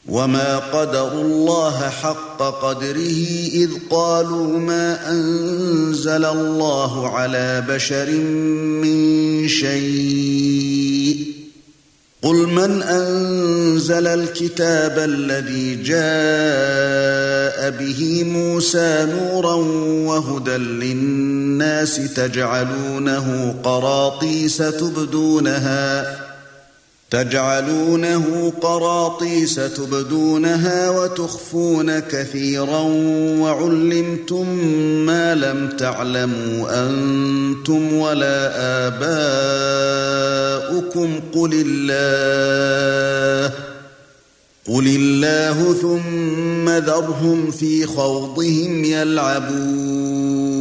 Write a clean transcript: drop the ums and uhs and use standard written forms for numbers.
وما قدروا الله حق قدره إذ قالوا ما أنزل الله على بشر من شيء قل من أنزل الكتاب الذي جاء به موسى نورا وهدى للناس تجعلونه قراطيس تبدونها وتخفون كثيرا وعلمتم ما لم تعلموا أنتم ولا آباؤكم قل الله ثم ذرهم في خوضهم يلعبون